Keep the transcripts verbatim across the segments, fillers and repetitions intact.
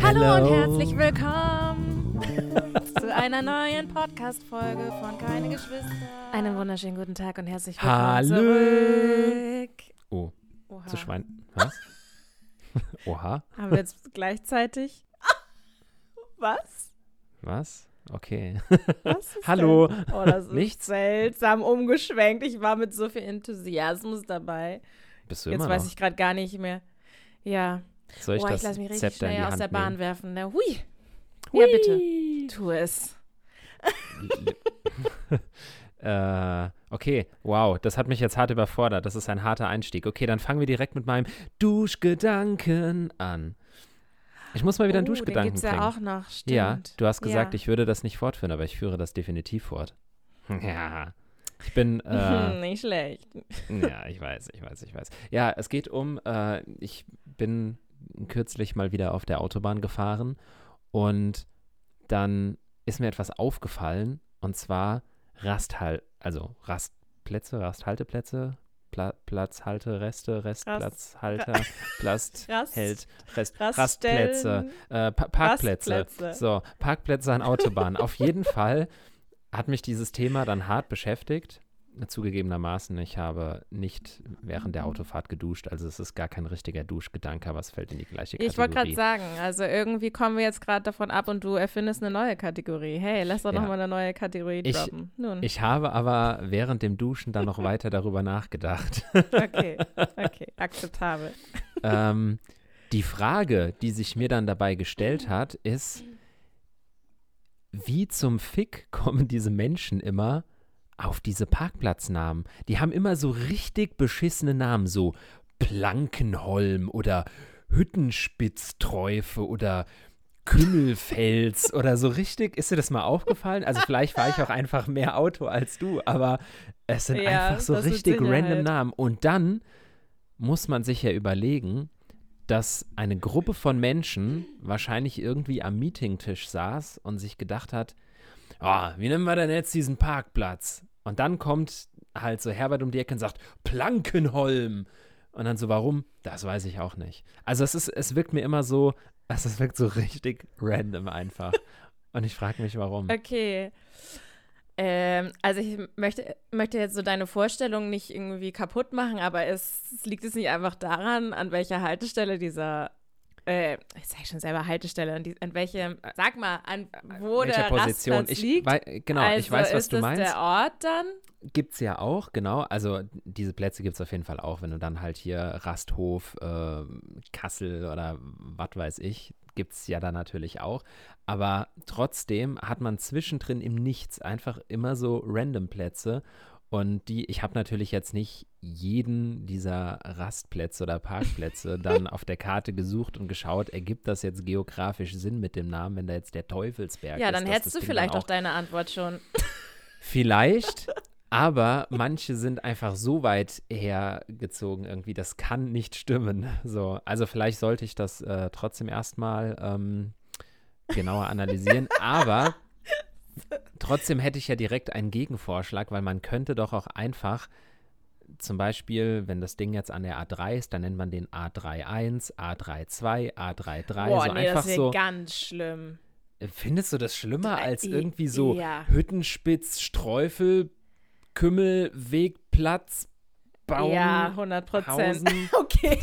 Hallo Hello. und herzlich willkommen zu einer neuen Podcast-Folge von Keine Geschwister. Einen wunderschönen guten Tag und herzlich willkommen Hallo. zurück. Oh, Oha. zu Schwein. Was? Oha. Haben wir jetzt gleichzeitig... Was? Was? Okay. Was ist Hallo. denn? Oh, das ist Nichts? seltsam umgeschwenkt. Ich war mit so viel Enthusiasmus dabei. Bist du Jetzt immer weiß noch? ich gerade gar nicht mehr. Ja. Soll ich oh, das ich lasse mich richtig Zepter in schnell die aus Hand der Bahn nehmen? werfen. Ne? Hui. Hui. Ja, bitte. Tu es. äh, okay, wow, das hat mich jetzt hart überfordert. Das ist ein harter Einstieg. Okay, dann fangen wir direkt mit meinem Duschgedanken an. Ich muss mal wieder einen Oh, Duschgedanken den gibt's bringen. ja auch noch, stimmt. Ja, du hast gesagt, ja. ich würde das nicht fortführen, aber ich führe das definitiv fort. Ja, ich bin, äh, Nicht schlecht. ja, ich weiß, ich weiß, ich weiß. Ja, es geht um, äh, ich bin kürzlich mal wieder auf der Autobahn gefahren und dann ist mir etwas aufgefallen und zwar Rasthal, also Rastplätze, Rasthalteplätze, Pla Platzhalte, Reste, Restplatzhalter, Plast, Rast- Hält, Rest, Raststellen, Rastplätze, äh, pa Parkplätze. Rastplätze. So, Parkplätze an Autobahnen. Auf jeden Fall hat mich dieses Thema dann hart beschäftigt. Zugegebenermaßen, ich habe nicht während der Autofahrt geduscht, also es ist gar kein richtiger Duschgedanke, aber es fällt in die gleiche Kategorie. Ich wollte gerade sagen, also irgendwie kommen wir jetzt gerade davon ab und du erfindest eine neue Kategorie. Hey, lass doch Ja. nochmal eine neue Kategorie Ich- droppen. Nun, Ich habe aber während dem Duschen dann noch weiter darüber nachgedacht. okay, okay, akzeptabel. ähm, die Frage, die sich mir dann dabei gestellt hat, ist, wie zum Fick kommen diese Menschen immer auf diese Parkplatznamen? Die haben immer so richtig beschissene Namen, so Plankenholm oder Hüttenspitzträufe oder Kümmelfels oder so richtig. Ist dir das mal aufgefallen? Also vielleicht fahre ich auch einfach mehr Auto als du, aber es sind Ja, einfach so das mit richtig Sicherheit. random Namen. Und dann muss man sich ja überlegen, dass eine Gruppe von Menschen wahrscheinlich irgendwie am Meetingtisch saß und sich gedacht hat, oh, wie nennen wir denn jetzt diesen Parkplatz? Und dann kommt halt so Herbert um die Ecke und sagt, Plankenholm. Und dann so, warum? Das weiß ich auch nicht. Also es ist, es wirkt mir immer so, also es wirkt so richtig random einfach. Und ich frage mich, warum. Okay. Ähm, also ich möchte, möchte jetzt so deine Vorstellung nicht irgendwie kaputt machen, aber es, es liegt es nicht einfach daran, an welcher Haltestelle dieser, äh, ich sage schon selber Haltestelle, an, die, an welchem, sag mal, an wo Welcher der Position? Rastplatz Ich, liegt. wei- genau, also ich weiß, was ist du das meinst. der Ort dann? Gibt's ja auch, genau. Also diese Plätze gibt es auf jeden Fall auch, wenn du dann halt hier Rasthof, äh, Kassel oder was weiß ich, gibt es ja dann natürlich auch. Aber trotzdem hat man zwischendrin im Nichts einfach immer so random Plätze. Und die, ich habe natürlich jetzt nicht jeden dieser Rastplätze oder Parkplätze dann auf der Karte gesucht und geschaut, ergibt das jetzt geografisch Sinn mit dem Namen, wenn da jetzt der Teufelsberg Ja, ist. dann dass hättest das du Ding vielleicht dann auch deine Antwort schon. Vielleicht, aber manche sind einfach so weit hergezogen irgendwie, das kann nicht stimmen. So, also vielleicht sollte ich das äh, trotzdem erstmal ähm, genauer analysieren, aber trotzdem hätte ich ja direkt einen Gegenvorschlag, weil man könnte doch auch einfach zum Beispiel, wenn das Ding jetzt an der A drei ist, dann nennt man den A drei eins, A drei zwei, A drei drei, Boah, so nee, einfach das wäre so. ganz schlimm. Findest du das schlimmer Äh, als i- irgendwie so ja. Hüttenspitz, Streufel, Kümmel, Weg, Platz, Baum, Ja, hundert Prozent. Hausen? Okay.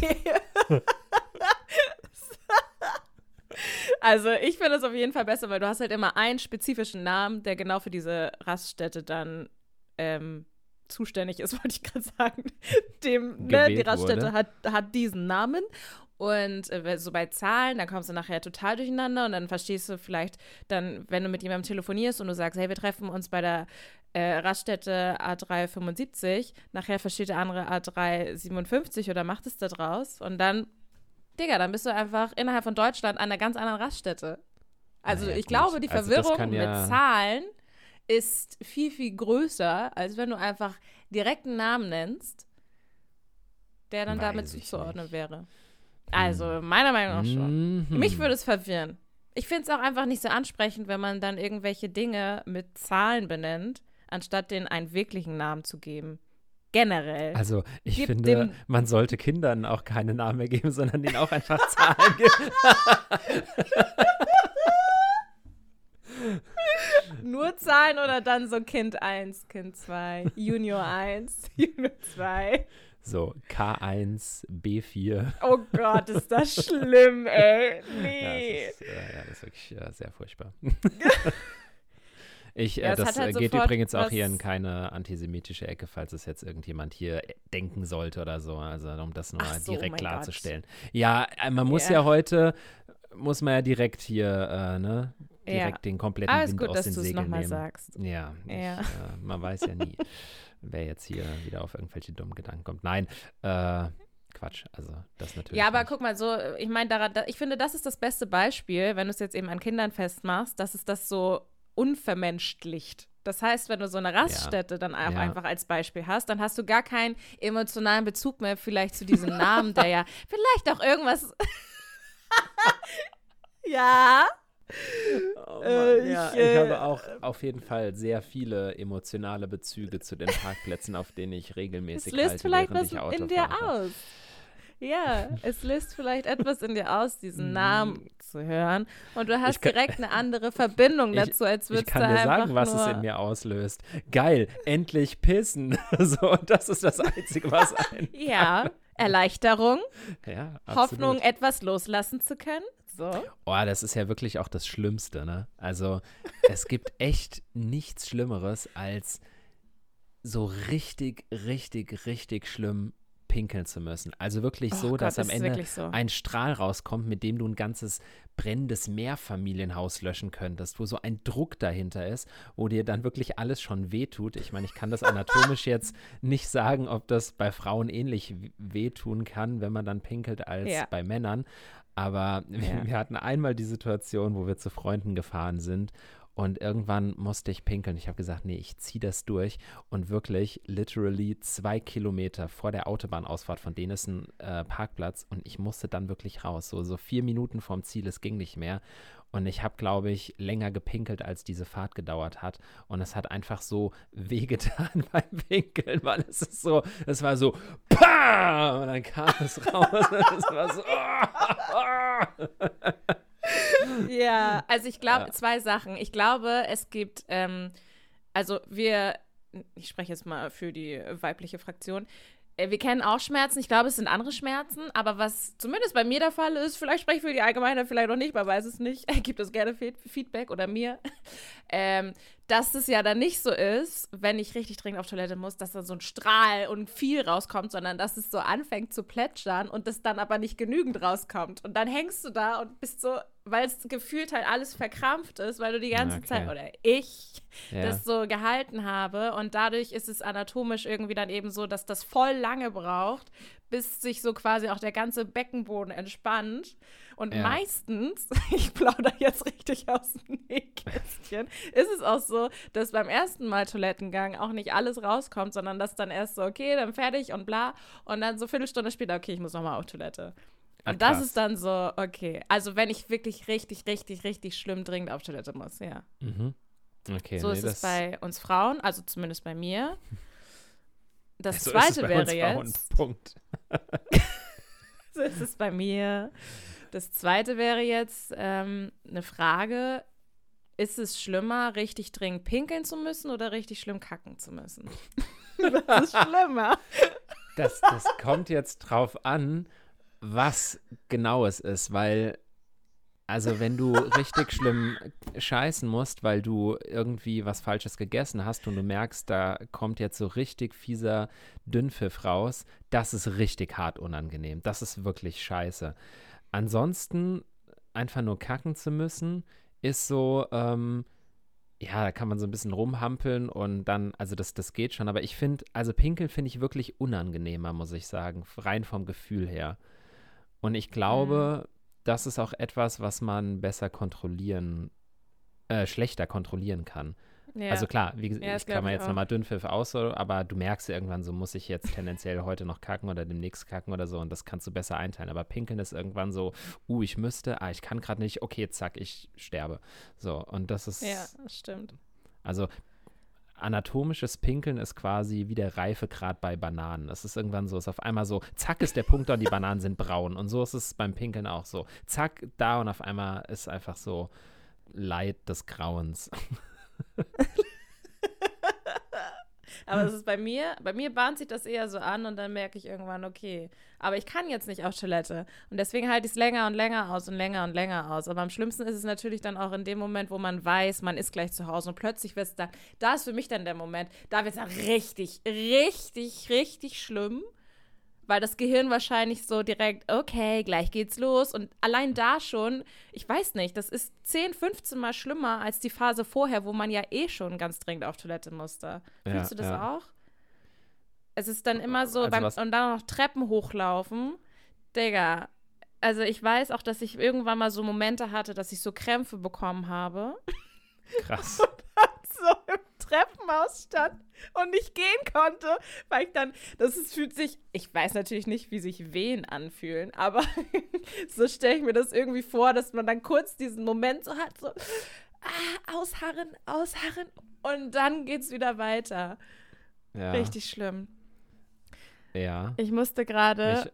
Also ich finde es auf jeden Fall besser, weil du hast halt immer einen spezifischen Namen, der genau für diese Raststätte dann ähm, zuständig ist, wollte ich gerade sagen. Dem, ne, die Gewählt Raststätte wurde. hat, hat diesen Namen. Und äh, so bei Zahlen, dann kommst du nachher total durcheinander und dann verstehst du vielleicht dann, wenn du mit jemandem telefonierst und du sagst, hey, wir treffen uns bei der äh, Raststätte A drei fünfundsiebzig, nachher versteht der andere A drei siebenundfünfzig oder macht es da draus und dann, Digga, dann bist du einfach innerhalb von Deutschland an einer ganz anderen Raststätte. Also Naja, ich gut. glaube, die Also das Verwirrung kann ja- mit Zahlen ist viel, viel größer, als wenn du einfach direkt einen Namen nennst, der dann Weiß damit ich zuzuordnen nicht. wäre. Also, meiner Meinung nach schon. Mhm. Mich würde es verwirren. Ich finde es auch einfach nicht so ansprechend, wenn man dann irgendwelche Dinge mit Zahlen benennt, anstatt denen einen wirklichen Namen zu geben. generell. Also ich Gib finde, dem- man sollte Kindern auch keine Namen mehr geben, sondern ihnen auch einfach Zahlen geben. Nur Zahlen oder dann so Kind eins, Kind zwei, Junior eins, Junior zwei. So, K eins, B vier. Oh Gott, ist das schlimm, ey. Ja, Nee. das ist, äh, ja, das ist wirklich äh, sehr furchtbar. Ich, Ja, äh, es das hat halt äh, geht sofort übrigens auch hier was- in keine antisemitische Ecke, falls es jetzt irgendjemand hier denken sollte oder so. Also um das nur Ach so, oh direkt mein klarzustellen. Ja, äh, man muss Ja. ja heute, muss man ja direkt hier, äh, ne, direkt Ja. den kompletten Alles Wind gut, aus dass den du es Segeln nochmal nehmen. sagst. Ja, ich, Ja. äh, man weiß ja nie, wer jetzt hier wieder auf irgendwelche dummen Gedanken kommt. Nein, äh, Quatsch, also das natürlich Ja, aber nicht. guck mal, so, ich meine, daran, da, ich finde, das ist das beste Beispiel, wenn du es jetzt eben an Kindern festmachst, dass es das so unvermenschlicht. Das heißt, wenn du so eine Raststätte dann auch Ja. einfach als Beispiel hast, dann hast du gar keinen emotionalen Bezug mehr vielleicht zu diesem Namen, der ja vielleicht auch irgendwas. Ja. Oh Äh, Mann, ja, ich, ich, äh, habe auch auf jeden Fall sehr viele emotionale Bezüge zu den Parkplätzen, auf denen ich Es regelmäßig löst halte, vielleicht während was ich Auto in dir fahre. aus. Ja, es löst vielleicht etwas in dir aus, diesen Namen zu hören. Und du hast kann- direkt eine andere Verbindung Ich- dazu, als Ich würdest kann du dir einfach sagen, was nur es in mir auslöst. Geil, endlich pissen. So, das ist das Einzige, was ein. Ja, Erleichterung, Ja, absolut. Hoffnung, etwas loslassen zu können. So. Oh, das ist ja wirklich auch das Schlimmste, ne? Also, es gibt echt nichts Schlimmeres, als so richtig, richtig, richtig schlimm pinkeln zu müssen. Also wirklich so, Oh dass Gott, am das ist Ende wirklich so. ein Strahl rauskommt, mit dem du ein ganzes brennendes Mehrfamilienhaus löschen könntest, wo so ein Druck dahinter ist, wo dir dann wirklich alles schon wehtut. Ich meine, ich kann das anatomisch jetzt nicht sagen, ob das bei Frauen ähnlich w- wehtun kann, wenn man dann pinkelt, als Ja. bei Männern. Aber wir, Ja. wir hatten einmal die Situation, wo wir zu Freunden gefahren sind und irgendwann musste ich pinkeln. Ich habe gesagt, nee, ich ziehe das durch. Und wirklich, literally zwei Kilometer vor der Autobahnausfahrt, von denen ist ein äh, Parkplatz. Und ich musste dann wirklich raus. So, so vier Minuten vorm Ziel, es ging nicht mehr. Und ich habe, glaube ich, länger gepinkelt, als diese Fahrt gedauert hat. Und es hat einfach so wehgetan beim Pinkeln, weil es ist so, es war so, PAH! Und dann kam es raus. Und es war so, Ja, also ich glaube, Ja. zwei Sachen. Ich glaube, es gibt, ähm, also wir, ich spreche jetzt mal für die weibliche Fraktion, äh, wir kennen auch Schmerzen. Ich glaube, es sind andere Schmerzen, aber was zumindest bei mir der Fall ist, vielleicht spreche ich für die Allgemeine, vielleicht auch nicht, man weiß es nicht, gibt es gerne Fe- Feedback oder mir, ähm, dass es ja dann nicht so ist, wenn ich richtig dringend auf Toilette muss, dass da so ein Strahl und viel rauskommt, sondern dass es so anfängt zu plätschern und das dann aber nicht genügend rauskommt. Und dann hängst du da und bist so, weil es gefühlt halt alles verkrampft ist, weil du die ganze Okay. Zeit, oder ich, ja. das so gehalten habe. Und dadurch ist es anatomisch irgendwie dann eben so, dass das voll lange braucht, bis sich so quasi auch der ganze Beckenboden entspannt. Und Ja. meistens, ich plaudere jetzt richtig aus dem Nähkästchen, ist es auch so, dass beim ersten Mal Toilettengang auch nicht alles rauskommt, sondern dass dann erst so, okay, dann fertig und bla. Und dann so eine Viertelstunde später, okay, ich muss nochmal auf Toilette. Ah, Und das krass. ist dann so, okay. Also wenn ich wirklich richtig, richtig, richtig schlimm dringend auf Toilette muss, ja. Mhm. Okay, So nee, ist das, es bei uns Frauen, also zumindest bei mir. Das so ist es zweite bei uns wäre Frauen, jetzt, Punkt. so ist es bei mir. Das zweite wäre jetzt ähm, eine Frage, ist es schlimmer, richtig dringend pinkeln zu müssen oder richtig schlimm kacken zu müssen? Was ist schlimmer? Das, das kommt jetzt drauf an, was genau es ist, weil, also wenn du richtig schlimm scheißen musst, weil du irgendwie was Falsches gegessen hast und du merkst, da kommt jetzt so richtig fieser Dünnpfiff raus, das ist richtig hart unangenehm. Das ist wirklich scheiße. Ansonsten einfach nur kacken zu müssen, ist so, ähm, ja, da kann man so ein bisschen rumhampeln und dann, also das, das geht schon, aber ich finde, also Pinkeln finde ich wirklich unangenehmer, muss ich sagen, rein vom Gefühl her. Und ich glaube, das ist auch etwas, was man besser kontrollieren, äh, schlechter kontrollieren kann. Ja. Also klar, wie gesagt, Ja, das ich klammer glaub ich jetzt auch. nochmal Dünnpfiff aus, so, aber du merkst ja irgendwann, so muss ich jetzt tendenziell heute noch kacken oder demnächst kacken oder so und das kannst du besser einteilen. Aber Pinkeln ist irgendwann so, uh, ich müsste, ah, ich kann gerade nicht, okay, zack, ich sterbe. So, und das ist, ja, das stimmt. also anatomisches Pinkeln ist quasi wie der Reifegrad bei Bananen. Es ist irgendwann so, es ist auf einmal so, zack ist der Punkt da und die Bananen sind braun. Und so ist es beim Pinkeln auch so. Zack, da und auf einmal ist einfach so Leid des Grauens. Aber es ist bei mir, bei mir bahnt sich das eher so an und dann merke ich irgendwann, okay, aber ich kann jetzt nicht auf Toilette. Und deswegen halte ich es länger und länger aus und länger und länger aus. Aber am schlimmsten ist es natürlich dann auch in dem Moment, wo man weiß, man ist gleich zu Hause und plötzlich wird es dann, da ist für mich dann der Moment, da wird es dann richtig, richtig, richtig schlimm. Weil das Gehirn wahrscheinlich so direkt, okay, gleich geht's los. Und allein da schon, ich weiß nicht, das ist zehn, fünfzehn Mal schlimmer als die Phase vorher, wo man ja eh schon ganz dringend auf Toilette musste. Ja, Fühlst du das ja. auch? Es ist dann immer so, Also beim, was- und dann noch Treppen hochlaufen. Digga, also ich weiß auch, dass ich irgendwann mal so Momente hatte, dass ich so Krämpfe bekommen habe. Krass. So im Treppenhaus stand und nicht gehen konnte, weil ich dann, das ist, fühlt sich, ich weiß natürlich nicht, wie sich Wehen anfühlen, aber so stelle ich mir das irgendwie vor, dass man dann kurz diesen Moment so hat, so ah, ausharren, ausharren und dann geht's wieder weiter. Ja. Richtig schlimm. Ja. Ich musste gerade,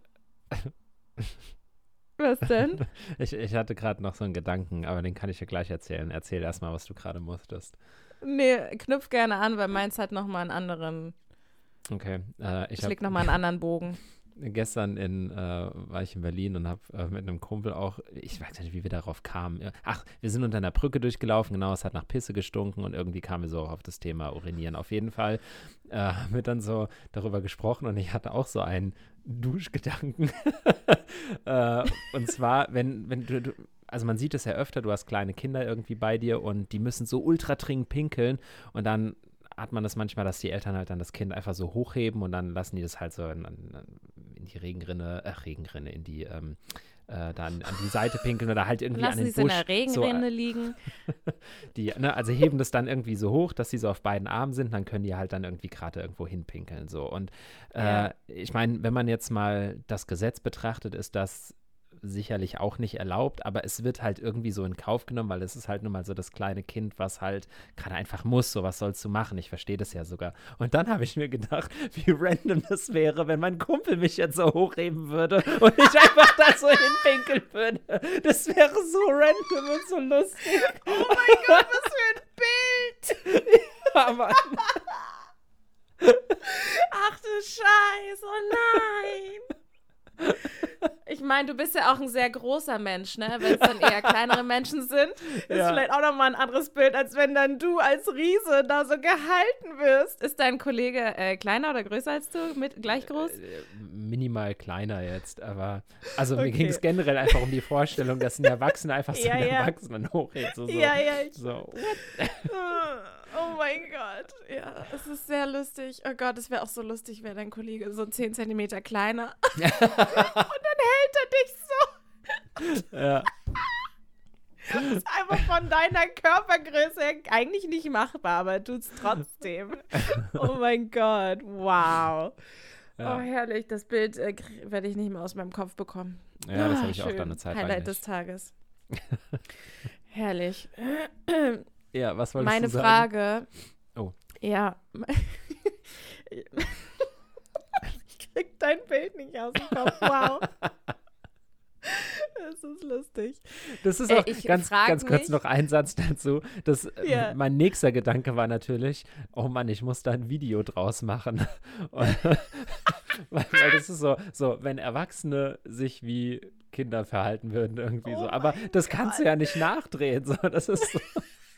was denn? Ich, ich hatte gerade noch so einen Gedanken, aber den kann ich dir gleich erzählen. Erzähl erstmal, was du gerade musstest. Nee, knüpf gerne an, weil meins hat nochmal einen anderen, Okay. Äh, ich schlägt habe nochmal einen anderen Bogen. gestern in, äh, war ich in Berlin und habe äh, mit einem Kumpel auch, ich weiß nicht, wie wir darauf kamen. Ja, Ach, wir sind unter einer Brücke durchgelaufen, genau, es hat nach Pisse gestunken und irgendwie kamen wir so auch auf das Thema Urinieren. Auf jeden Fall äh, haben wir dann so darüber gesprochen und ich hatte auch so einen Duschgedanken. äh, und zwar, wenn, wenn du, du also man sieht es ja öfter, du hast kleine Kinder irgendwie bei dir und die müssen so ultra dringend pinkeln und dann hat man das manchmal, dass die Eltern halt dann das Kind einfach so hochheben und dann lassen die das halt so in, in die Regenrinne, ach Regenrinne, in die, ähm, äh, da an, an die Seite pinkeln oder halt irgendwie Lassen an sie den es in Busch. der Regenrinne liegen. Die, ne, also heben das dann irgendwie so hoch, dass sie so auf beiden Armen sind, dann können die halt dann irgendwie gerade irgendwo hinpinkeln. So. Und äh, Ja. ich meine, wenn man jetzt mal das Gesetz betrachtet, ist das sicherlich auch nicht erlaubt, aber es wird halt irgendwie so in Kauf genommen, weil es ist halt nun mal so das kleine Kind, was halt gerade einfach muss, so was sollst du machen, ich verstehe das ja sogar. Und dann habe ich mir gedacht, wie random das wäre, wenn mein Kumpel mich jetzt so hochheben würde und ich einfach da so hinpinkeln würde. Das wäre so random und so lustig. Oh mein Gott, was für ein Bild! Ja, Mann. Ach du Scheiße, oh nein! Ich meine, du bist ja auch ein sehr großer Mensch, ne? Wenn es dann eher kleinere Menschen sind, ist Ja. vielleicht auch nochmal ein anderes Bild, als wenn dann du als Riese da so gehalten wirst. Ist dein Kollege äh, kleiner oder größer als du? Mit, gleich groß? Äh, Minimal kleiner jetzt, aber also mir Okay. ging es generell einfach um die Vorstellung, dass ein Erwachsener einfach so Ja, einen ja. Erwachsenen hochhebt. So, so, Ja, ja, ich so. Oh mein Gott. Ja, es ist sehr lustig. Oh Gott, es wäre auch so lustig, wäre dein Kollege so zehn Zentimeter kleiner. Und dann hält er dich so. Ja. Das ist einfach von deiner Körpergröße her eigentlich nicht machbar, aber tut's trotzdem. Oh mein Gott, wow. Ja. Oh, herrlich. Das Bild äh, werde ich nicht mehr aus meinem Kopf bekommen. Ja, das Ah, habe ich auch schön. dann eine Zeit lang Highlight nicht. des Tages. Herrlich. Ja, was wolltest Meine du sagen? Frage. Oh. Ja. Ich krieg dein Bild nicht aus dem Kopf. Wow. Das ist lustig. Das ist Äh, auch ich ganz, frag ganz kurz mich- noch ein Satz dazu. Das, äh, Ja. Mein nächster Gedanke war natürlich, oh Mann, ich muss da ein Video draus machen. Und, weil, weil das ist so, so, wenn Erwachsene sich wie Kinder verhalten würden irgendwie Oh so. Aber mein das kannst du ja nicht nachdrehen. So, das ist so.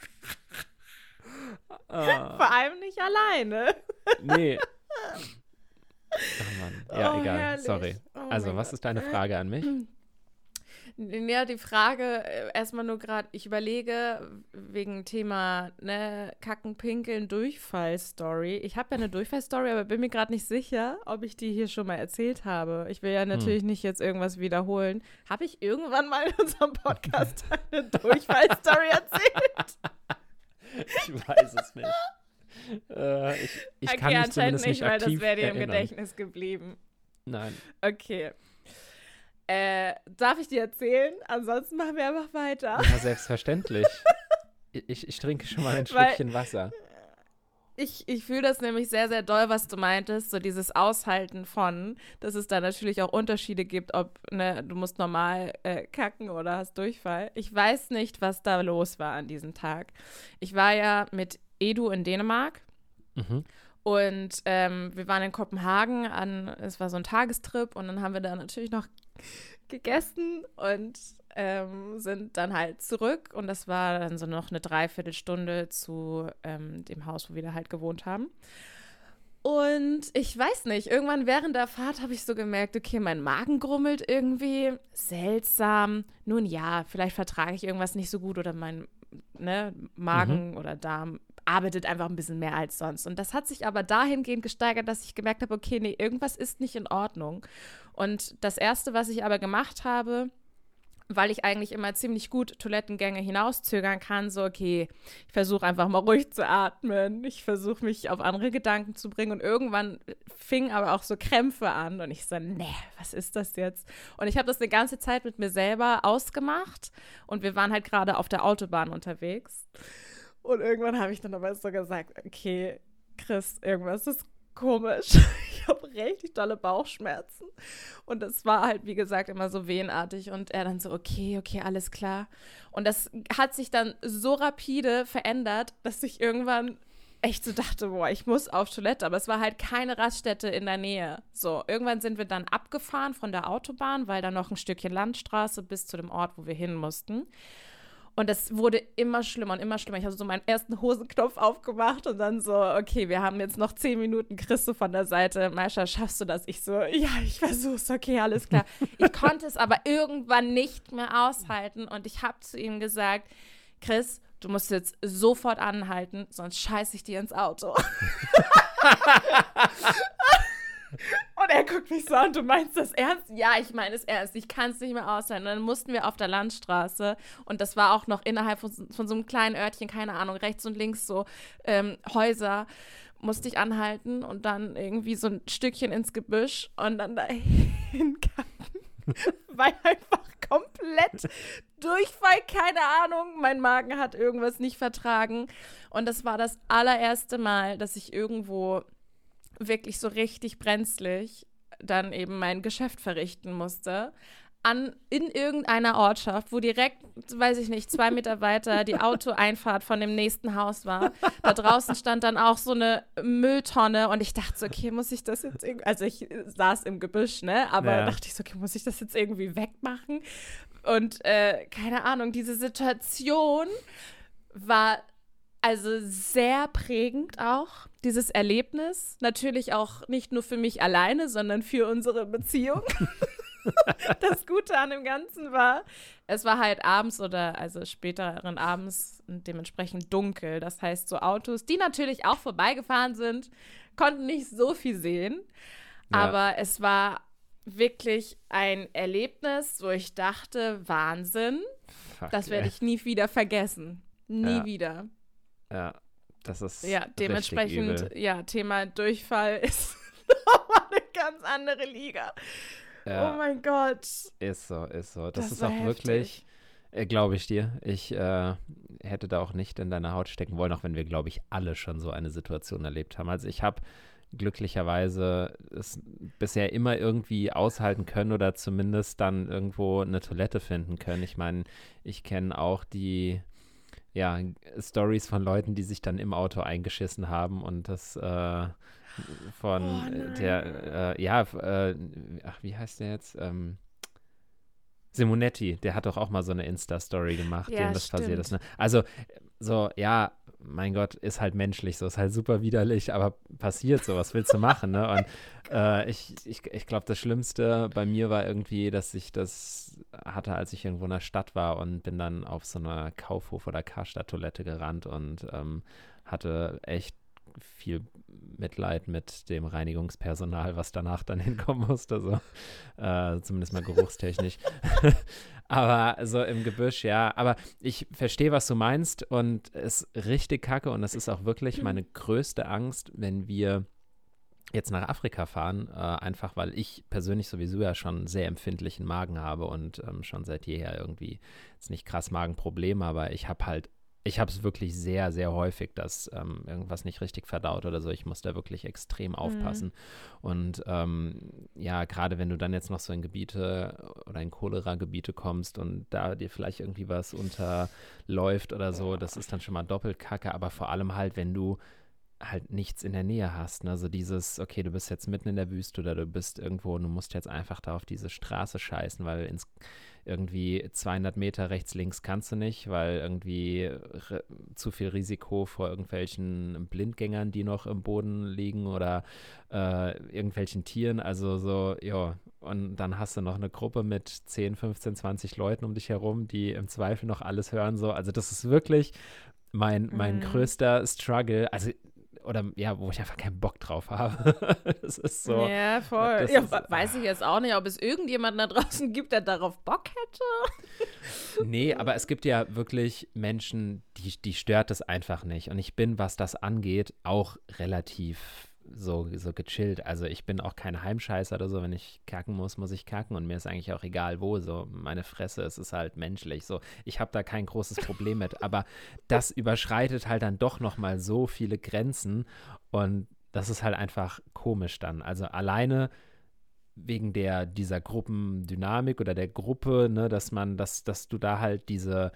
Ah, Vor allem nicht alleine. nee. Ach Mann. Ja, Oh, egal. herrlich. Sorry. Oh Also, mein was Gott. ist deine Frage an mich? Ja, die Frage, äh, erstmal nur gerade, ich überlege wegen Thema ne, Kacken, Pinkeln, Durchfall-Story. Ich habe ja eine Durchfall-Story, aber bin mir gerade nicht sicher, ob ich die hier schon mal erzählt habe. Ich will ja natürlich nicht jetzt irgendwas wiederholen. Habe ich irgendwann mal in unserem Podcast eine Durchfall-Story erzählt? Ich weiß es nicht. Äh, ich ich Okay, kann mich anscheinend zumindest nicht, nicht weil das aktiv wäre dir im erinnern. Gedächtnis geblieben. Nein. Okay. Äh, darf ich dir erzählen? Ansonsten machen wir einfach weiter. Ja, selbstverständlich. ich, ich trinke schon mal ein Weil- Schlückchen Wasser. Ich, ich fühle das nämlich sehr, sehr doll, was du meintest, so dieses Aushalten von, dass es da natürlich auch Unterschiede gibt, ob ne, du musst normal äh, kacken oder hast Durchfall. Ich weiß nicht, was da los war an diesem Tag. Ich war ja mit Edu in Dänemark Mhm. und ähm, wir waren in Kopenhagen, an, es war so ein Tagestrip und dann haben wir da natürlich noch gegessen und ähm, sind dann halt zurück und das war dann so noch eine Dreiviertelstunde zu ähm, dem Haus, wo wir da halt gewohnt haben. Und ich weiß nicht, irgendwann während der Fahrt habe ich so gemerkt, okay, mein Magen grummelt irgendwie, seltsam. Nun ja, vielleicht vertrage ich irgendwas nicht so gut oder mein ne, Magen Mhm. oder Darm arbeitet einfach ein bisschen mehr als sonst. Und das hat sich aber dahingehend gesteigert, dass ich gemerkt habe, okay, nee, irgendwas ist nicht in Ordnung. Und das Erste, was ich aber gemacht habe, weil ich eigentlich immer ziemlich gut Toilettengänge hinauszögern kann, so, okay, ich versuche einfach mal ruhig zu atmen, ich versuche mich auf andere Gedanken zu bringen und irgendwann fingen aber auch so Krämpfe an und ich so, nee, was ist das jetzt? Und ich habe das eine ganze Zeit mit mir selber ausgemacht und wir waren halt gerade auf der Autobahn unterwegs und irgendwann habe ich dann aber so gesagt, okay, Chris, irgendwas ist komisch. Ich habe richtig dolle Bauchschmerzen. Und das war halt, wie gesagt, immer so wehenartig. Und er dann so, okay, okay, alles klar. Und das hat sich dann so rapide verändert, dass ich irgendwann echt so dachte, boah, ich muss auf Toilette. Aber es war halt keine Raststätte in der Nähe. So, irgendwann sind wir dann abgefahren von der Autobahn, weil da noch ein Stückchen Landstraße bis zu dem Ort, wo wir hin mussten. Und das wurde immer schlimmer und immer schlimmer. Ich habe so meinen ersten Hosenknopf aufgemacht und dann so, okay, wir haben jetzt noch zehn Minuten. Chris so von der Seite, Maisha, schaffst du das? Ich so, ja, ich versuch's, okay, alles klar. Ich konnte es aber irgendwann nicht mehr aushalten und ich habe zu ihm gesagt, Chris, du musst jetzt sofort anhalten, sonst scheiße ich dir ins Auto. Und er guckt mich so an, du meinst das ernst? Ja, ich meine es ernst, ich kann es nicht mehr aushalten. Und dann mussten wir auf der Landstraße und das war auch noch innerhalb von, von so einem kleinen Örtchen, keine Ahnung, rechts und links so ähm, Häuser, musste ich anhalten und dann irgendwie so ein Stückchen ins Gebüsch und dann dahin kacken, weil einfach komplett Durchfall, keine Ahnung, mein Magen hat irgendwas nicht vertragen und das war das allererste Mal, dass ich irgendwo wirklich so richtig brenzlig dann eben mein Geschäft verrichten musste. An, in irgendeiner Ortschaft, wo direkt, weiß ich nicht, zwei Meter weiter die Autoeinfahrt von dem nächsten Haus war. Da draußen stand dann auch so eine Mülltonne und ich dachte so, okay, muss ich das jetzt irgendwie, also ich saß im Gebüsch, ne, aber Ja. dachte ich so, okay, muss ich das jetzt irgendwie wegmachen? Und äh, keine Ahnung, diese Situation war also sehr prägend auch, dieses Erlebnis. Natürlich auch nicht nur für mich alleine, sondern für unsere Beziehung. Das Gute an dem Ganzen war, es war halt abends oder also späteren Abends dementsprechend dunkel. Das heißt, so Autos, die natürlich auch vorbeigefahren sind, konnten nicht so viel sehen. Ja. Aber es war wirklich ein Erlebnis, wo ich dachte, Wahnsinn, Fuck, das werde ey. ich nie wieder vergessen. Nie Ja. wieder. Ja, das ist Ja, richtig dementsprechend, übel. ja, Thema Durchfall ist nochmal eine ganz andere Liga. Ja. Oh mein Gott. Ist so, ist so. Das, Das ist war auch heftig. wirklich, äh, glaube ich dir. Ich äh, hätte da auch nicht in deiner Haut stecken wollen, auch wenn wir, glaube ich, alle schon so eine Situation erlebt haben. Also ich habe glücklicherweise es bisher immer irgendwie aushalten können oder zumindest dann irgendwo eine Toilette finden können. Ich meine, ich kenne auch die ja, Stories von Leuten, die sich dann im Auto eingeschissen haben und das äh, von Oh nein. der, äh, ja, äh, ach, wie heißt der jetzt? Ähm, Simonetti, der hat doch auch mal so eine Insta-Story gemacht, Ja, dem das passiert ist. Ne? stimmt. Also, so, ja, mein Gott, ist halt menschlich, so ist halt super widerlich, aber passiert so, was willst du machen, ne? Und äh, ich, ich, ich glaube, das Schlimmste bei mir war irgendwie, dass ich das hatte, als ich irgendwo in der Stadt war und bin dann auf so einer Kaufhof- oder Karstadt-Toilette gerannt und ähm, hatte echt viel Mitleid mit dem Reinigungspersonal, was danach dann hinkommen musste, so äh, zumindest mal geruchstechnisch. Aber so im Gebüsch, ja. Aber ich verstehe, was du meinst und es ist richtig kacke und das ist auch wirklich meine größte Angst, wenn wir jetzt nach Afrika fahren, äh, einfach weil ich persönlich sowieso ja schon einen sehr empfindlichen Magen habe und ähm, schon seit jeher irgendwie jetzt nicht krass Magenprobleme, aber ich habe halt ich habe es wirklich sehr, sehr häufig, dass ähm, irgendwas nicht richtig verdaut oder so. Ich muss da wirklich extrem aufpassen. Mhm. Und ähm, ja, gerade wenn du dann jetzt noch so in Gebiete oder in Cholera-Gebiete kommst und da dir vielleicht irgendwie was unterläuft oder so, das ist dann schon mal doppelt kacke. Aber vor allem halt, wenn du halt nichts in der Nähe hast. Ne? Also dieses, okay, du bist jetzt mitten in der Wüste oder du bist irgendwo und du musst jetzt einfach da auf diese Straße scheißen, weil ins irgendwie zweihundert Meter rechts, links kannst du nicht, weil irgendwie re- zu viel Risiko vor irgendwelchen Blindgängern, die noch im Boden liegen oder äh, irgendwelchen Tieren. Also so, ja, und dann hast du noch eine Gruppe mit zehn, fünfzehn, zwanzig Leuten um dich herum, die im Zweifel noch alles hören. So. Also das ist wirklich mein, mein mm. größter Struggle. Also oder ja, wo ich einfach keinen Bock drauf habe. Das ist so. Ja, voll. Ja, ist, weiß ich jetzt auch nicht, ob es irgendjemanden da draußen gibt, der darauf Bock hätte. Nee, aber es gibt ja wirklich Menschen, die, die stört es einfach nicht. Und ich bin, was das angeht, auch relativ so, so gechillt. Also ich bin auch kein Heimscheißer oder so. Wenn ich kacken muss, muss ich kacken. Und mir ist eigentlich auch egal wo. So meine Fresse, es ist halt menschlich. So, ich habe da kein großes Problem mit. Aber das überschreitet halt dann doch nochmal so viele Grenzen. Und das ist halt einfach komisch dann. Also alleine wegen der, dieser Gruppendynamik oder der Gruppe, ne, dass man, dass, dass du da halt diese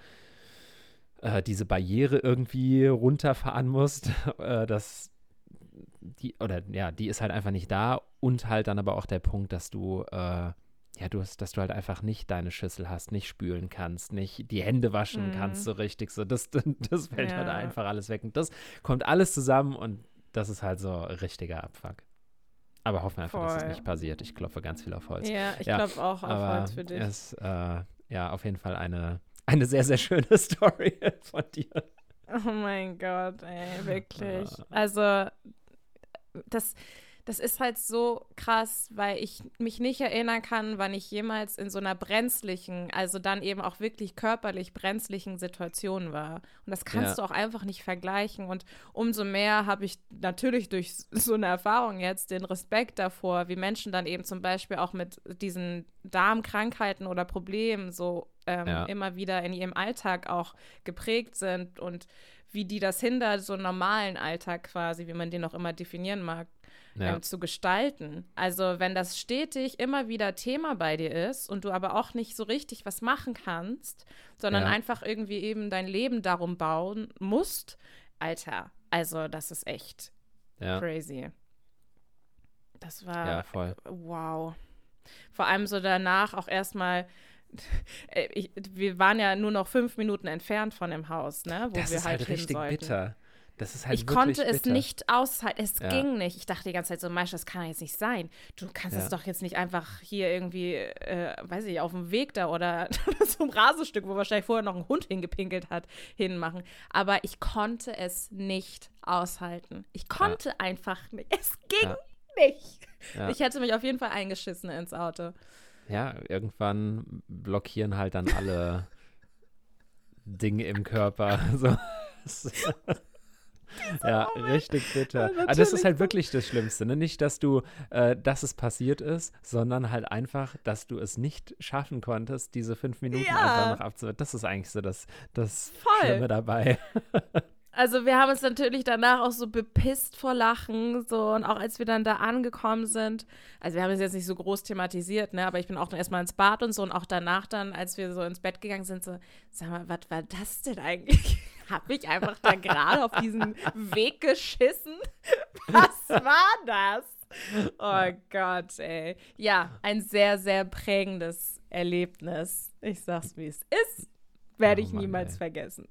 äh, diese Barriere irgendwie runterfahren musst, äh, dass die, oder ja, die ist halt einfach nicht da und halt dann aber auch der Punkt, dass du, äh, ja, du hast, dass du halt einfach nicht deine Schüssel hast, nicht spülen kannst, nicht die Hände waschen mm. kannst so richtig, so, das, das fällt ja. halt einfach alles weg und das kommt alles zusammen und das ist halt so richtiger Abfuck. Aber hoffen wir einfach, Voll. dass es nicht passiert. Ich klopfe ganz viel auf Holz. Ja, ich ja, klopfe auch auf Holz für dich. Es ist, äh, ja, auf jeden Fall eine, eine sehr, sehr schöne Story von dir. Oh mein Gott, ey, wirklich. Also Das, das ist halt so krass, weil ich mich nicht erinnern kann, wann ich jemals in so einer brenzlichen, also dann eben auch wirklich körperlich brenzlichen Situation war. Und das kannst ja. du auch einfach nicht vergleichen. Und umso mehr habe ich natürlich durch so eine Erfahrung jetzt den Respekt davor, wie Menschen dann eben zum Beispiel auch mit diesen Darmkrankheiten oder Problemen so ähm, ja. immer wieder in ihrem Alltag auch geprägt sind und wie die das hindert, so einen normalen Alltag quasi, wie man den auch immer definieren mag, ja. ähm, zu gestalten. Also wenn das stetig immer wieder Thema bei dir ist und du aber auch nicht so richtig was machen kannst, sondern ja. einfach irgendwie eben dein Leben darum bauen musst, Alter, also das ist echt ja. crazy. Das war, ja, voll. wow. Vor allem so danach auch erstmal Ich, wir waren ja nur noch fünf Minuten entfernt von dem Haus, ne, wo das wir ist halt halt hin richtig sollten. bitter. Das ist halt ich wirklich konnte es bitter. nicht aushalten. Es ja. ging nicht. Ich dachte die ganze Zeit so, Meister, das kann jetzt nicht sein. Du kannst es ja. doch jetzt nicht einfach hier irgendwie, äh, weiß ich, auf dem Weg da oder so ein Rasenstück, wo wahrscheinlich vorher noch ein Hund hingepinkelt hat, hinmachen. Aber ich konnte es nicht aushalten. Ich konnte ja. einfach nicht. Es ging ja. nicht. Ja. Ich hätte mich auf jeden Fall eingeschissen ins Auto. Ja, irgendwann blockieren halt dann alle Dinge im Körper. So. Ja, richtig bitter. Ja, also das ist halt wirklich das Schlimmste, ne? Nicht, dass du, äh, dass es passiert ist, sondern halt einfach, dass du es nicht schaffen konntest, diese fünf Minuten ja. einfach noch abzuwarten. Das ist eigentlich so das, das Schlimme dabei. Also wir haben uns natürlich danach auch so bepisst vor Lachen, so, und auch als wir dann da angekommen sind, also wir haben es jetzt nicht so groß thematisiert, ne, aber ich bin auch dann erstmal ins Bad und so und auch danach dann, als wir so ins Bett gegangen sind, so, sag mal, was war das denn eigentlich? Hab ich einfach da gerade auf diesen Weg geschissen? Was war das? Oh Gott, ey. Ja, ein sehr, sehr prägendes Erlebnis. Ich sag's, wie es ist, werde ich oh Mann, niemals ey. vergessen.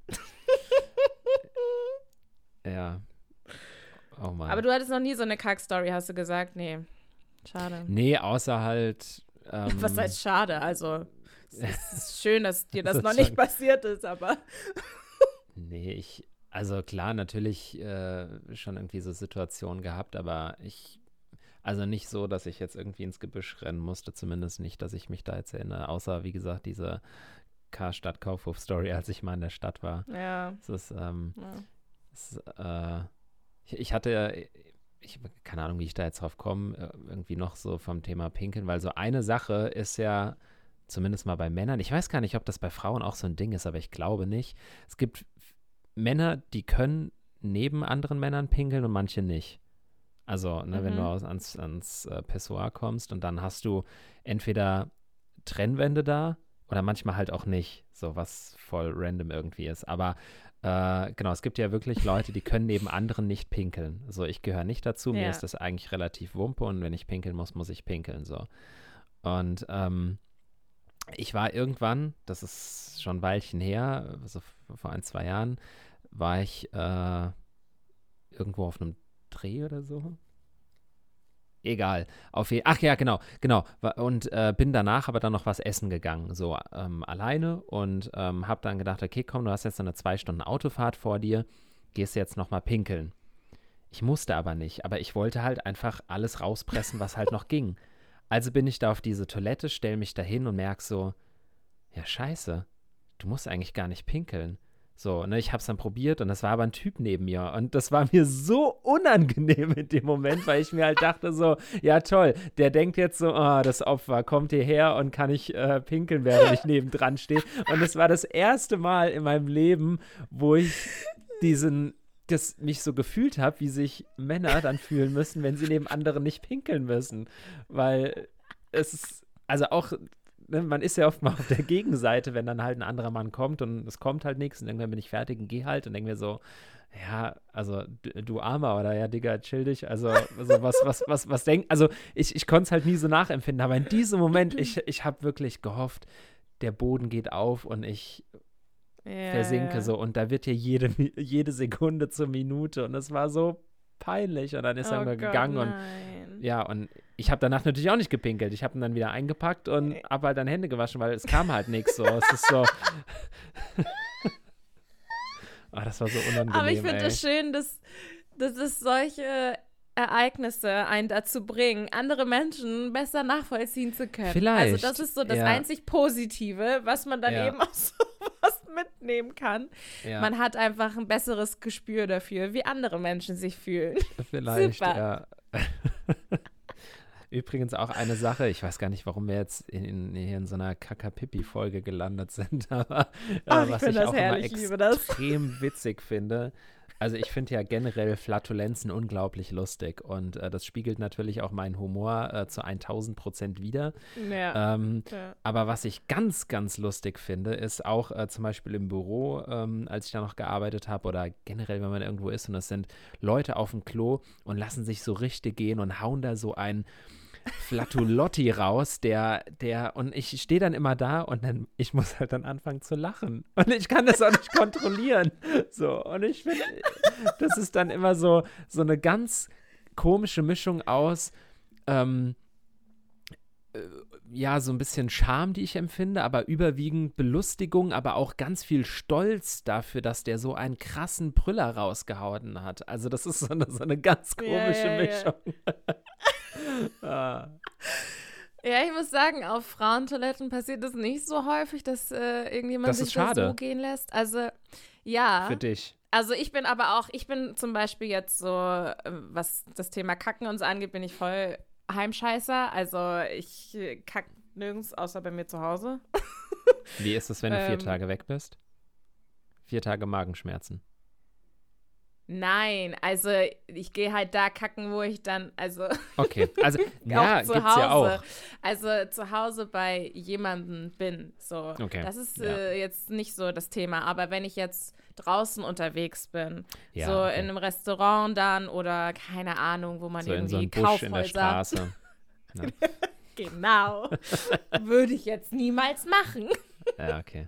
Ja. Oh Mann. Aber du hattest noch nie so eine Kack-Story, hast du gesagt? Nee. Schade. Nee, außer halt. Ähm, Was heißt schade? Also, es ist schön, dass dir das noch nicht passiert ist, aber. Nee, ich. Also, klar, natürlich äh, schon irgendwie so Situationen gehabt, aber ich. Also nicht so, dass ich jetzt irgendwie ins Gebüsch rennen musste, zumindest nicht, dass ich mich da jetzt erinnere. Außer, wie gesagt, diese Karstadt-Kaufhof-Story, als ich mal in der Stadt war. Ja. Das ist, ähm. Ja. Das, äh, ich, ich hatte, ich habe keine Ahnung, wie ich da jetzt drauf komme, irgendwie noch so vom Thema Pinkeln, weil so eine Sache ist ja, zumindest mal bei Männern, ich weiß gar nicht, ob das bei Frauen auch so ein Ding ist, aber ich glaube nicht. Es gibt Männer, die können neben anderen Männern pinkeln und manche nicht. Also, ne, Mhm. wenn du aus, ans, ans äh, Pissoir kommst und dann hast du entweder Trennwände da oder manchmal halt auch nicht, so was voll random irgendwie ist. Aber äh, genau, es gibt ja wirklich Leute, die können neben anderen nicht pinkeln. So, ich gehöre nicht dazu, mir Ja. ist das eigentlich relativ wumpe und wenn ich pinkeln muss, muss ich pinkeln, so. Und ähm, ich war irgendwann, das ist schon ein Weilchen her, so f- vor ein, zwei Jahren, war ich äh, irgendwo auf einem Dreh oder so. Egal. Auf je Ach ja, genau, genau. Wa- Und äh, bin danach aber dann noch was essen gegangen, so ähm, alleine und ähm, hab dann gedacht, okay, komm, du hast jetzt noch eine zwei Stunden Autofahrt vor dir, gehst jetzt noch mal pinkeln. Ich musste aber nicht, aber ich wollte halt einfach alles rauspressen, was halt noch ging. Also bin ich da auf diese Toilette, stell mich da hin und merk so, ja scheiße, du musst eigentlich gar nicht pinkeln. So, ne, ich hab's dann probiert und das war aber ein Typ neben mir und das war mir so unangenehm in dem Moment, weil ich mir halt dachte so, ja toll, der denkt jetzt so, oh, das Opfer kommt hierher und kann ich äh, pinkeln, während ich nebendran stehe. Und es war das erste Mal in meinem Leben, wo ich diesen, das mich so gefühlt habe, wie sich Männer dann fühlen müssen, wenn sie neben anderen nicht pinkeln müssen. Weil es ist, also auch, ne, man ist ja oft mal auf der Gegenseite, wenn dann halt ein anderer Mann kommt und es kommt halt nichts und irgendwann bin ich fertig und geh halt und denke mir so, ja, also du, du Armer oder ja, Digga, chill dich, also, also was, was, was, was denk, also ich, ich konnte es halt nie so nachempfinden, aber in diesem Moment, ich, ich habe wirklich gehofft, der Boden geht auf und ich Ja, versinke ja. so und da wird hier jede, Mi- jede Sekunde zur Minute und es war so peinlich und dann ist er Oh immer Gott, gegangen und nein. ja, und ich habe danach natürlich auch nicht gepinkelt. Ich habe ihn dann wieder eingepackt und habe halt dann Hände gewaschen, weil es kam halt nichts so. Es ist so. Ah, das war so unangenehm, Aber ich finde ey. es schön, dass, dass es solche Ereignisse einen dazu bringen, andere Menschen besser nachvollziehen zu können. Vielleicht, Also das ist so das ja. einzig Positive, was man dann Ja. eben aus sowas mitnehmen kann. Ja, Man hat einfach ein besseres Gespür dafür, wie andere Menschen sich fühlen. vielleicht, super. ja. Übrigens auch eine Sache, ich weiß gar nicht, warum wir jetzt in, in, hier in so einer Kakapipi-Folge gelandet sind, aber äh, Ach, ich was find ich das auch herrlich, ich immer liebe das. extrem witzig finde. Also ich finde ja generell Flatulenzen unglaublich lustig und äh, das spiegelt natürlich auch meinen Humor äh, zu tausend Prozent wider. Ja. Ähm, ja. aber was ich ganz, ganz lustig finde, ist auch äh, zum Beispiel im Büro, ähm, als ich da noch gearbeitet habe oder generell, wenn man irgendwo ist und es sind Leute auf dem Klo und lassen sich so richtig gehen und hauen da so ein Flatulotti raus, der, der, und ich stehe dann immer da und dann, ich muss halt dann anfangen zu lachen. Und ich kann das auch nicht kontrollieren. So, und ich finde, das ist dann immer so, so eine ganz komische Mischung aus, ähm, äh, ja, so ein bisschen Scham, die ich empfinde, aber überwiegend Belustigung, aber auch ganz viel Stolz dafür, dass der so einen krassen Brüller rausgehauen hat. Also das ist so eine, so eine ganz komische Ja, ja, ja. Mischung. ah. Ja, ich muss sagen, auf Frauentoiletten passiert es nicht so häufig, dass äh, irgendjemand Das sich ist schade. das so gehen lässt. Also, ja. Für dich. Also ich bin aber auch, ich bin zum Beispiel jetzt so, äh, was das Thema Kacken und so angeht, bin ich voll Heimscheißer. Also ich äh, kack nirgends außer bei mir zu Hause. Wie ist es, wenn du vier Ähm. Tage weg bist? Vier Tage Magenschmerzen. Nein, also ich gehe halt da kacken, wo ich dann, also Okay, also ja, auch zu gibt's Hause. ja auch. Also zu Hause bei jemandem bin. So. Okay, Das ist ja. äh, jetzt nicht so das Thema. Aber wenn ich jetzt draußen unterwegs bin, Ja, so okay. in einem Restaurant dann oder keine Ahnung, wo man So in irgendwie so einem Busch in der Kaufhäuser. Straße. Ja, Genau. Würde ich jetzt niemals machen. ja okay.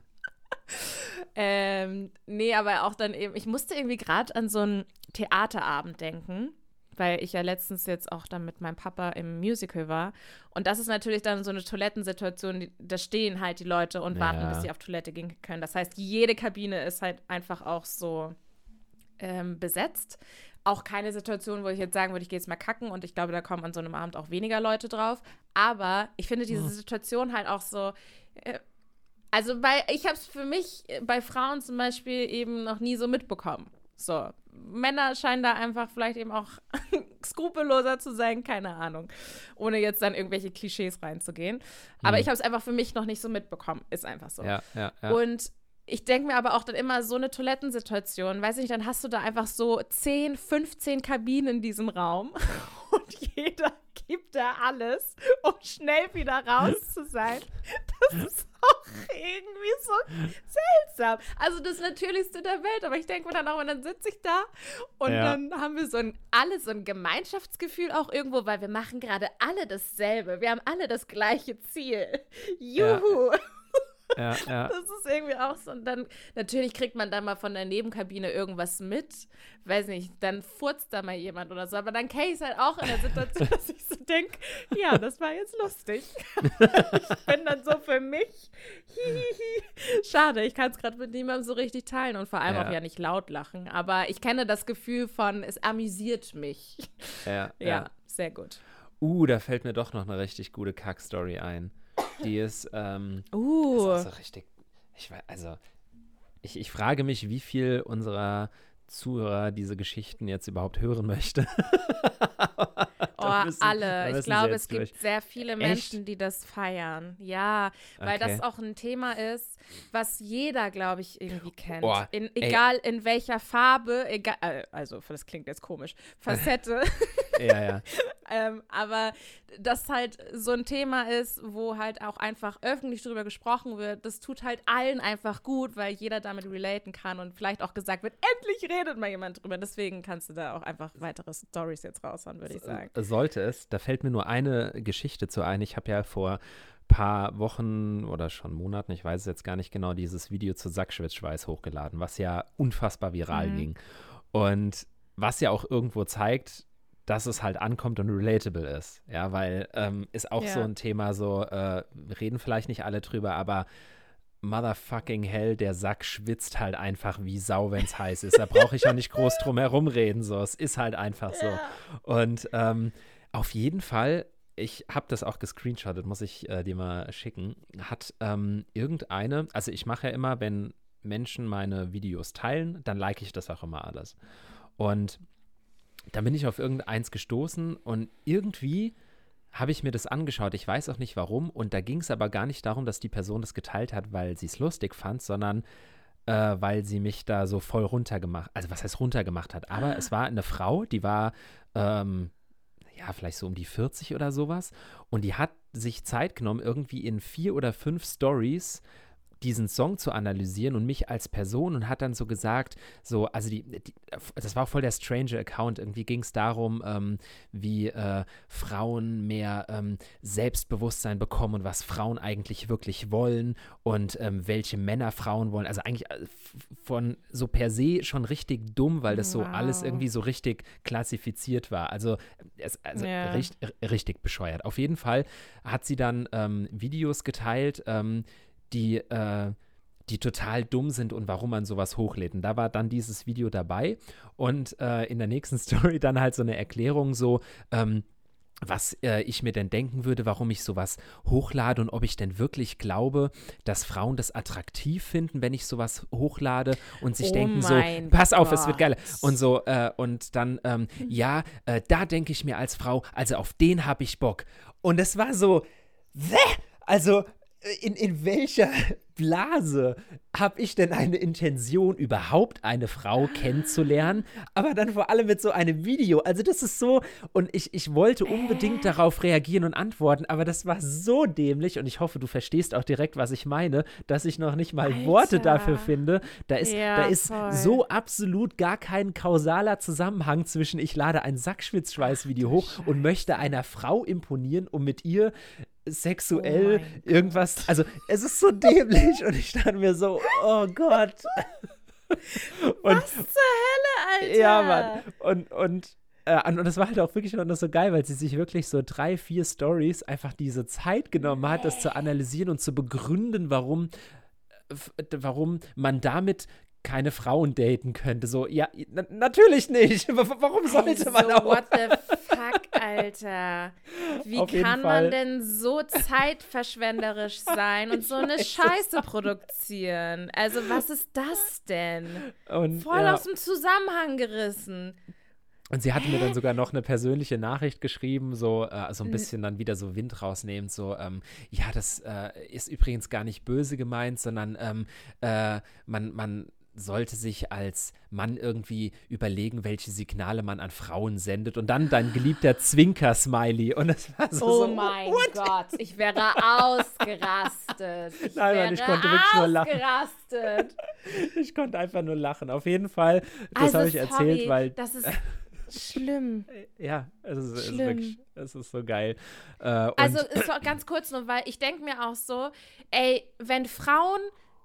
Ähm, nee, aber auch dann eben, ich musste irgendwie gerade an so einen Theaterabend denken, weil ich ja letztens jetzt auch dann mit meinem Papa im Musical war. Und das ist natürlich dann so eine Toilettensituation, die, da stehen halt die Leute und warten, Ja. bis sie auf Toilette gehen können. Das heißt, jede Kabine ist halt einfach auch so ähm, besetzt. Auch keine Situation, wo ich jetzt sagen würde, ich gehe jetzt mal kacken und ich glaube, da kommen an so einem Abend auch weniger Leute drauf. Aber ich finde diese Mhm. Situation halt auch so, äh, also bei, ich habe es für mich bei Frauen zum Beispiel eben noch nie so mitbekommen. So, Männer scheinen da einfach vielleicht eben auch skrupelloser zu sein, keine Ahnung. Ohne jetzt dann irgendwelche Klischees reinzugehen. Aber Hm. ich habe es einfach für mich noch nicht so mitbekommen. Ist einfach so. Ja, ja, ja. Und ich denke mir aber auch dann immer so eine Toilettensituation, weiß nicht, dann hast du da einfach so zehn, fünfzehn Kabinen in diesem Raum und jeder gibt da alles, um schnell wieder raus zu sein. Das ist auch irgendwie so seltsam. Also das Natürlichste der Welt, aber ich denke mir dann auch, und dann sitze ich da und ja. dann haben wir so ein, alle so ein Gemeinschaftsgefühl auch irgendwo, weil wir machen gerade alle dasselbe. Wir haben alle das gleiche Ziel. Juhu! Ja. Ja, ja. Das ist irgendwie auch so. Und dann, natürlich kriegt man da mal von der Nebenkabine irgendwas mit. Weiß nicht, dann furzt da mal jemand oder so. Aber dann kenne ich es halt auch in der Situation, dass ich so denke, ja, das war jetzt lustig. Ich bin dann so für mich. Hihihi. Schade, ich kann es gerade mit niemandem so richtig teilen und vor allem ja. auch ja nicht laut lachen. Aber ich kenne das Gefühl von, es amüsiert mich. Ja, ja, ja. sehr gut. Uh, da fällt mir doch noch eine richtig gute Kack-Story ein. Die ist, ähm, uh. ist auch so richtig, ich weiß, also, ich, ich frage mich, wie viel unserer Zuhörer diese Geschichten jetzt überhaupt hören möchte. Oh, müssen, alle. Ich glaube, es durch. gibt sehr viele Menschen, Echt? die das feiern. Ja, weil okay. das auch ein Thema ist, was jeder, glaube ich, irgendwie kennt. Oh, in, egal in welcher Farbe, egal, also das klingt jetzt komisch, Facette. Ja, ja. ähm, aber das halt so ein Thema ist, wo halt auch einfach öffentlich drüber gesprochen wird, das tut halt allen einfach gut, weil jeder damit relaten kann und vielleicht auch gesagt wird, endlich redet mal jemand drüber. Deswegen kannst du da auch einfach weitere Storys jetzt raushauen, würde ich sagen. Sollte es. Da fällt mir nur eine Geschichte zu ein. Ich habe ja vor paar Wochen oder schon Monaten, ich weiß es jetzt gar nicht genau, dieses Video zu Sackschwitzschweiß hochgeladen, was ja unfassbar viral Mhm. ging. Und was ja auch irgendwo zeigt, dass es halt ankommt und relatable ist. Ja, weil ähm, ist auch Ja. so ein Thema, so äh, reden vielleicht nicht alle drüber, aber motherfucking hell, der Sack schwitzt halt einfach wie Sau, wenn es heiß ist. Da brauche ich auch nicht groß drum herum reden, so. Es ist halt einfach so. Ja. Und ähm, auf jeden Fall, ich habe das auch gescreenshottet, muss ich äh, dir mal schicken, hat ähm, irgendeine, also ich mache ja immer, wenn Menschen meine Videos teilen, dann like ich das auch immer alles. Und dann bin ich auf irgendeins gestoßen und irgendwie habe ich mir das angeschaut. Ich weiß auch nicht warum. Und da ging es aber gar nicht darum, dass die Person das geteilt hat, weil sie es lustig fand, sondern äh, weil sie mich da so voll runtergemacht, also was heißt runtergemacht hat. Aber Ah. es war eine Frau, die war ähm, ja vielleicht so um die vierzig oder sowas. Und die hat sich Zeit genommen, irgendwie in vier oder fünf Stories diesen Song zu analysieren und mich als Person und hat dann so gesagt, so, also die, die das war auch voll der strange Account, irgendwie ging es darum, ähm, wie äh, Frauen mehr ähm, Selbstbewusstsein bekommen und was Frauen eigentlich wirklich wollen und ähm, welche Männer Frauen wollen, also eigentlich äh, von so per se schon richtig dumm, weil das so Wow. alles irgendwie so richtig klassifiziert war, also, es, also Ja. richt, richtig bescheuert. Auf jeden Fall hat sie dann ähm, Videos geteilt, ähm, die, äh, die total dumm sind und warum man sowas hochlädt. Und da war dann dieses Video dabei und äh, in der nächsten Story dann halt so eine Erklärung so, ähm, was äh, ich mir denn denken würde, warum ich sowas hochlade und ob ich denn wirklich glaube, dass Frauen das attraktiv finden, wenn ich sowas hochlade und sich Oh denken so, mein pass auf, es wird Gott. geil. Und so, äh, und dann, ähm, ja, äh, da denke ich mir als Frau, also auf den habe ich Bock. Und es war so, Wäh! Also In, in welcher Blase habe ich denn eine Intention, überhaupt eine Frau kennenzulernen? Aber dann vor allem mit so einem Video. Also das ist so, und ich, ich wollte unbedingt Äh. darauf reagieren und antworten, aber das war so dämlich und ich hoffe, du verstehst auch direkt, was ich meine, dass ich noch nicht mal Alter. Worte dafür finde. Da ist, Ja, da ist voll. so absolut gar kein kausaler Zusammenhang zwischen ich lade ein Sackschwitzschweiß-Video hoch und möchte einer Frau imponieren, um mit ihr sexuell Oh mein irgendwas, also es ist so dämlich und ich dachte mir so, oh Gott. Und, Was zur Hölle, Alter? ja, Mann. Und, und, äh, und das war halt auch wirklich noch so geil, weil sie sich wirklich so drei, vier Stories einfach diese Zeit genommen hat, das zu analysieren und zu begründen, warum, äh, warum man damit keine Frauen daten könnte. So, ja, na, natürlich nicht. Warum sollte also, man auch? What the fuck, Alter? Wie Auf jeden kann Fall. man denn so zeitverschwenderisch sein und so eine Scheiße produzieren? Also, was ist das denn? Und, Voll ja. aus dem Zusammenhang gerissen. Und sie hatte mir dann sogar noch eine persönliche Nachricht geschrieben, so, äh, so ein bisschen dann wieder so Wind rausnehmend, so, ähm, ja, das äh, ist übrigens gar nicht böse gemeint, sondern ähm, äh, man, man sollte sich als Mann irgendwie überlegen, welche Signale man an Frauen sendet. Und dann dein geliebter Zwinker-Smiley. Und das war so, oh so mein what? Gott, ich wäre ausgerastet. Ich Nein, wäre Mann, ich konnte wirklich nur lachen. ausgerastet. Ich konnte einfach nur lachen. Auf jeden Fall, das Also, habe ich erzählt, sorry, weil das ist schlimm. ja, es ist, es ist Schlimm. wirklich, es ist so geil. Äh, und Also ist doch ganz kurz nur, weil ich denke mir auch so, ey, wenn Frauen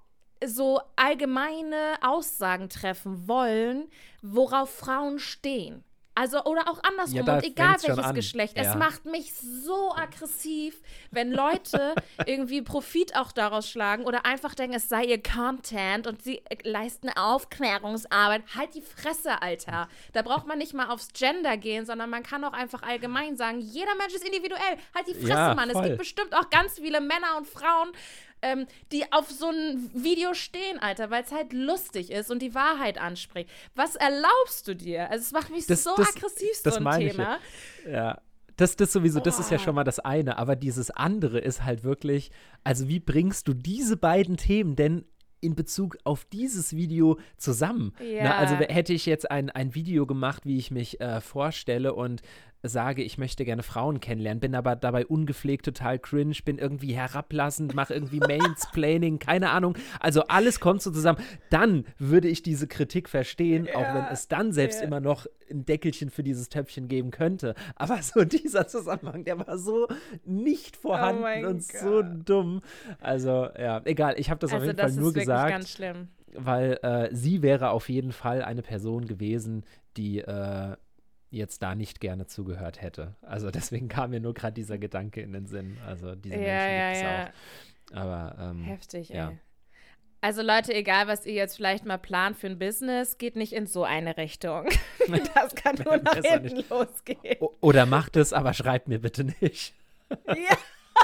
so allgemeine Aussagen treffen wollen, worauf Frauen stehen. Also, oder auch andersrum, Ja, da und egal fängt's schon welches an. Geschlecht. Ja. Es macht mich so aggressiv, wenn Leute irgendwie Profit auch daraus schlagen oder einfach denken, es sei ihr Content und sie äh, leisten Aufklärungsarbeit. Halt die Fresse, Alter. Da braucht man nicht mal aufs Gender gehen, sondern man kann auch einfach allgemein sagen, jeder Mensch ist individuell. Halt die Fresse, Ja, Mann. Es voll. gibt bestimmt auch ganz viele Männer und Frauen, Ähm, die auf so ein Video stehen, Alter, weil es halt lustig ist und die Wahrheit anspricht. Was erlaubst du dir? Also es macht mich Das- so das- aggressiv, das so ein meine ich Thema. ja. Das, das sowieso, das ist ja Boah. schon mal das eine, aber dieses andere ist halt wirklich, also wie bringst du diese beiden Themen denn in Bezug auf dieses Video zusammen? Ja. Na, also hätte ich jetzt ein, ein Video gemacht, wie ich mich äh, vorstelle und sage, ich möchte gerne Frauen kennenlernen, bin aber dabei ungepflegt, total cringe, bin irgendwie herablassend, mache irgendwie Mansplaining, keine Ahnung. Also alles kommt so zusammen. Dann würde ich diese Kritik verstehen, auch wenn es dann selbst ja. immer noch ein Deckelchen für dieses Töpfchen geben könnte. Aber so dieser Zusammenhang, der war so nicht vorhanden Oh mein und so Gott. dumm. Also ja, egal, ich habe das auf Also jeden das Fall ist nur wirklich gesagt, ganz schlimm. weil äh, sie wäre auf jeden Fall eine Person gewesen, die äh, jetzt da nicht gerne zugehört hätte. Also deswegen kam mir nur gerade dieser Gedanke in den Sinn. Also diese Ja, Menschen ja, gibt es ja. auch. Aber ähm, Heftig, ja. ey. Also Leute, egal was ihr jetzt vielleicht mal plant für ein Business, geht nicht in so eine Richtung. Das kann nur nach Besser hinten nicht. losgehen. O- Oder macht es, aber schreibt mir bitte nicht. Ja.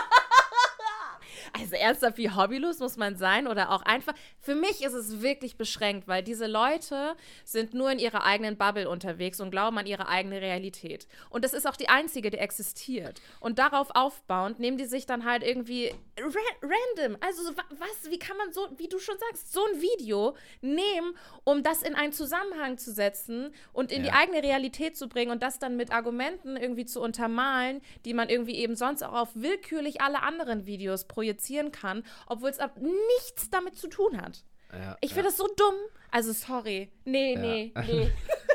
Also ernsthaft, wie hobbylos muss man sein oder auch einfach, für mich ist es wirklich beschränkt, weil diese Leute sind nur in ihrer eigenen Bubble unterwegs und glauben an ihre eigene Realität. Und das ist auch die einzige, die existiert. Und darauf aufbauend nehmen die sich dann halt irgendwie ra- random, also wa- was, wie kann man so, wie du schon sagst, so ein Video nehmen, um das in einen Zusammenhang zu setzen und in die Ja. eigene Realität zu bringen und das dann mit Argumenten irgendwie zu untermalen, die man irgendwie eben sonst auch auf willkürlich alle anderen Videos projizieren kann, obwohl es ab nichts damit zu tun hat. Ja, Ich finde das so dumm. Also sorry. Nee, Ja. nee, nee.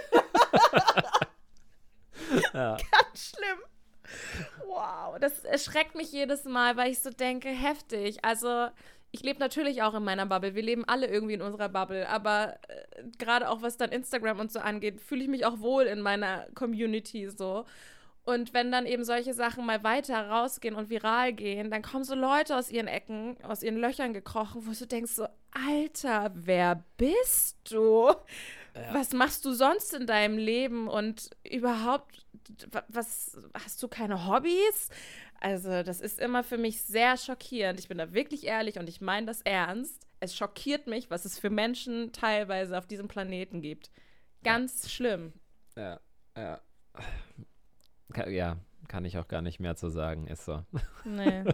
ja. Ganz schlimm. Wow, das erschreckt mich jedes Mal, weil ich so denke, heftig. Also ich lebe natürlich auch in meiner Bubble. Wir leben alle irgendwie in unserer Bubble. Aber äh, gerade auch was dann Instagram und so angeht, fühle ich mich auch wohl in meiner Community so. Und wenn dann eben solche Sachen mal weiter rausgehen und viral gehen, dann kommen so Leute aus ihren Ecken, aus ihren Löchern gekrochen, wo du denkst so, Alter, wer bist du? Ja. Was machst du sonst in deinem Leben? Und überhaupt, was, hast du keine Hobbys? Also das ist immer für mich sehr schockierend. Ich bin da wirklich ehrlich und ich meine das ernst. Es schockiert mich, was es für Menschen teilweise auf diesem Planeten gibt. Ganz schlimm. Ja, ja. Ka- Ja, kann ich auch gar nicht mehr zu sagen, ist so. Nee.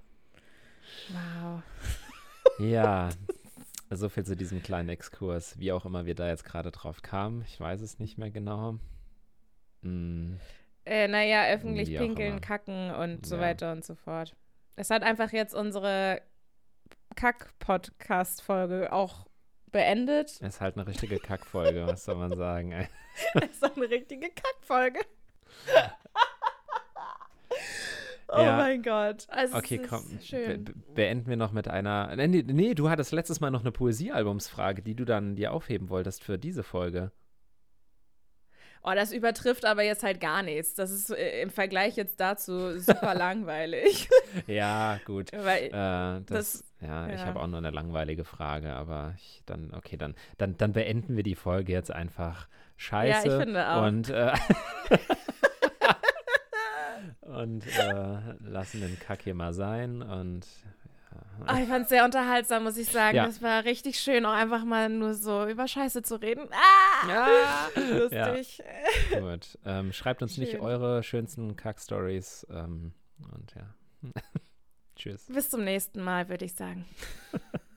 Wow. Ja, so viel zu diesem kleinen Exkurs. Wie auch immer wir da jetzt gerade drauf kamen, ich weiß es nicht mehr genau. Hm, Äh, naja, öffentlich Wie auch pinkeln, immer. kacken und so Ja. weiter und so fort. Es hat einfach jetzt unsere Kack-Podcast-Folge auch beendet. ist halt eine richtige Kackfolge, was soll man sagen, ey. Das ist doch eine richtige Kackfolge. Oh Ja. mein Gott. Also Okay, es ist komm, be schön. be beenden wir noch mit einer. Nee, nee, nee, du hattest letztes Mal noch eine Poesiealbumsfrage, die du dann dir aufheben wolltest für diese Folge. Oh, das übertrifft aber jetzt halt gar nichts. Das ist äh, im Vergleich jetzt dazu super langweilig. Ja, gut. Weil, Äh, das, das- ja, ich ja. habe auch nur eine langweilige Frage, aber ich, dann, okay, dann, dann, dann beenden wir die Folge jetzt einfach scheiße. Ja, ich finde auch. Und, äh, und äh, lassen den Kack hier mal sein und Oh, ich fand es sehr unterhaltsam, muss ich sagen. Ja. Das war richtig schön, auch einfach mal nur so über Scheiße zu reden. Ah! Ja. Lustig. Ja. Gut. Ähm, schreibt uns Schön. nicht eure schönsten Kack-Stories. Ähm, und ja. Tschüss. Bis zum nächsten Mal, würde ich sagen.